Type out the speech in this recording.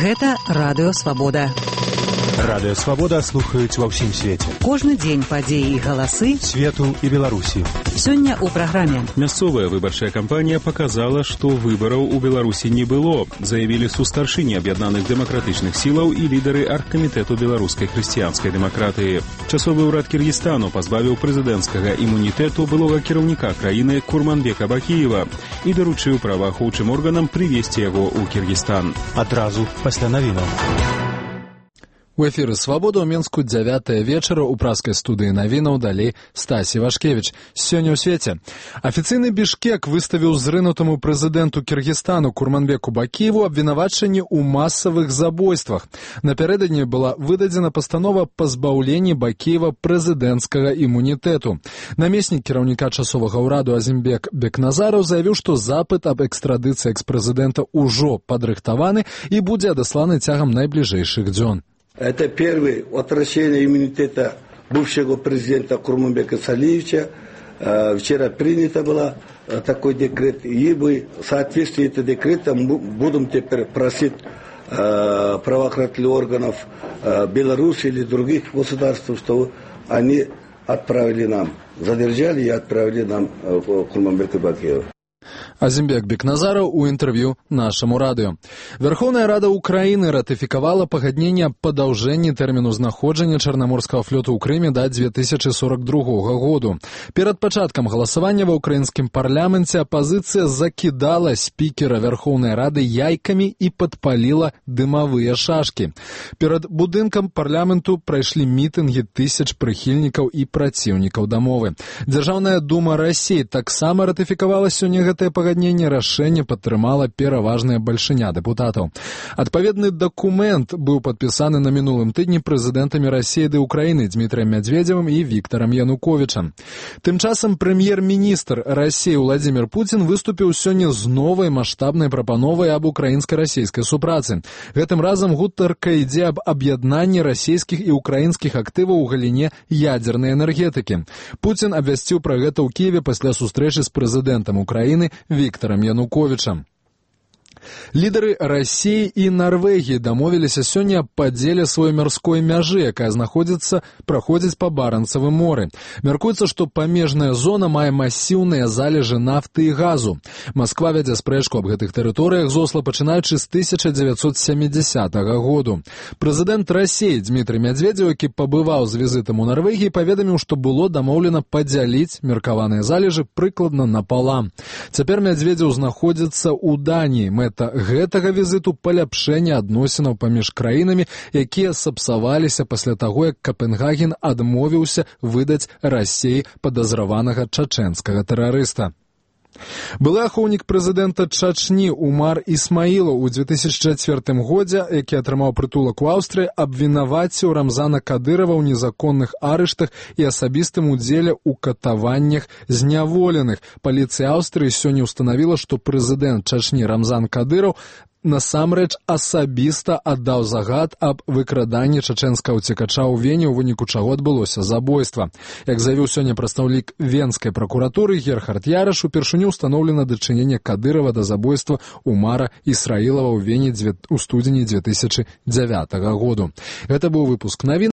Гэта Радыё Свабода. Радыё Свабода слухаюць ва ўсім свеце. Кожны дзень падзеі і галасы свету і Беларусі. Сёння ў праграме. Мясцовая выбарчая кампанія показала, што выбараў у Беларусі не было, заявілі сустаршыні аб'яднаных дэмакратычных сілаў і лідары аргкамітэту беларускай хрысціянскай дэмакратыі. Часовы ўрад Кіргізстану пазбавіў прэзідэнцкага імунітэту былога кіраўніка краіны Курманбека Бакіева і даручыў праваахоўчым органам прывесці яго ў Кіргізстан. Адразу пасля навінаў. У эфіры «Свабода» ў Менску 9 вечара ў праскай студыі навінаў далей Стасі Вашкевіч. Сёння ў свеце. Афіцыйны Бішкек выставіў зрынутаму прэзідэнту Кіргізстану Курманбеку Бакіеву абвінавачанні ў масавых забойствах. Напярэдадні была выдадзена пастанова пазбаўлення Бакіева прэзідэнцкага імунітэту. Намеснік кіраўніка часовага ўраду Азімбек Бекназараў заявіў, што запыт аб экстрадыцыі экспрэзідэнта ўжо падрыхтаваны і будзе адасланы цягам найбліжэйшых дзён. Это первое возвращение иммунитета бывшего президента Курманбека Салиевича. Вчера принято было такой декрет. И мы в соответствии с этим декретом будем теперь просить правоохранительных органов Беларуси или других государств, чтобы они отправили нам, задержали и отправили нам Курманбека Бакиева. Азімбек Бекназараў у інтэрв'ю нашаму радыё. Верховная Рада Украіны ратыфікавала пагадненне аб падаўжэнні тэрміну знаходжання Чарнаморскага флоту ў Крыме да 2042 году. Перад пачаткам галасавання ва ўкраінскім парламенце апазіцыя закідала спікера Верховнай Рады яйкамі і падпаліла дымавыя шашкі. Перад будынкам парламенту прайшлі мітынгі тысяч прыхільнікаў і праціўнікаў дамовы. Дзяржаўная дума Расіі таксама ратыфікавала сёння гэтае пагадненне, рашэнне падтрымала пераважная бальшыня дэпутатаў. Адпаведны дакумент быў падпісаны на мінулым тыдні прэзідэнтамі Расіі ды Украіны Дмітрыем Мядзведзевым і Віктарам Януковічам. Тым часам прэм'ер-міністр Расіі Владзімір Пуцін выступіў сёння з новай маштабнай прапановай аб украінска-расійскай супрацы. Гэтым разам гутарка ідзе аб аб'яднанні расійскіх і украінскіх актываў у галіне ядзернай энергетыкі. Пуцін абвясціў пра гэта ў Кіеве пасля сустрэчы з прэзідэнтам Украіны Віктарам Януковічам. Лідары Расіі і Нарвегіі дамовіліся сёння аб падзеле сваёй марской мяжы, якая праходзіць па Баранцавым моры. Мяркуецца, што памежная зона мае масіўныя залежы нафты і газу. Масква вядзе спрэчку аб гэтых тэрыторыях з Осла пачынаючы з 1970 году. Прэзідэнт Расіі Дмітрый Мядзведзеў, які пабываў з візітам у Нарвегіі, паведаміў, што было дамоўлена падзяліць меркаваныя залежы прыкладна напалам. Цяпер Мядзведзеў знаходзіцца ў Даніі. Мэта гэтага візіту паляпшэння адносінаў паміж краінамі, якія сапсаваліся пасля таго, як Капенгаген адмовіўся выдаць Расіі падазраванага чачэнскага тэрарыста. Былы ахоўнік прэзідэнта Чачні Умар Ісмаілаў у 2004 годзе, які атрымаў прытулак у Аўстрыі, абвінаваціў Рамзана Кадырова ў незаконных арыштах і асабістым удзеле ў катаваннях зняволеных. Паліцыя Аўстрыі сёння ўстанавіла, што прэзідэнт Чачні Рамзан Кадыров насамрэч асабіста аддаў загад аб выкраданні чачэнскага ўцекача ў Вене, у выніку чаго адбылося забойства. Як заявіў сёння прадстаўнік Венскай пракуратуры Герхард Яраш, упершыню ўстаноўлена дачыненне Кадырова да забойства Умара Ісраілава ў Вене ў студзені 2009 году. Гэта быў выпуск навін.